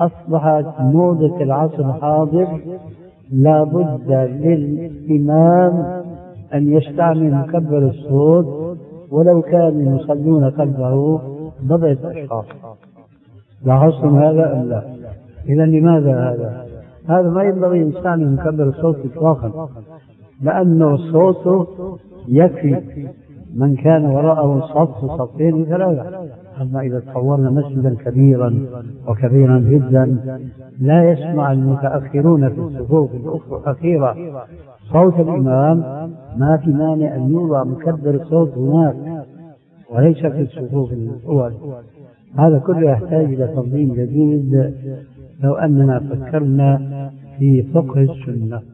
أصبحت موضة العصر الحاضر لا بد للإمام أن يستعمل مكبر الصوت ولو كانوا يصلون خلفه بضعة أشخاص. لاحظتم هذا أم لا؟ إذا لماذا هذا؟ هذا ما ينبغي أن يستعمل مكبر الصوت إطلاقا، لأنه صوته يكفي من كان وراءه صف صفين وثلاثة. أما إذا تصورنا مسجدا كبيرا وكبيرا جدا لا يسمع المتأخرون في الصفوف الأخيرة صوت الإمام، ما في مانع أن يوضع مكبر الصوت هناك وليس في الصفوف الأول. هذا كله يحتاج إلى تنظيم جديد لو أننا فكرنا في فقه السنة.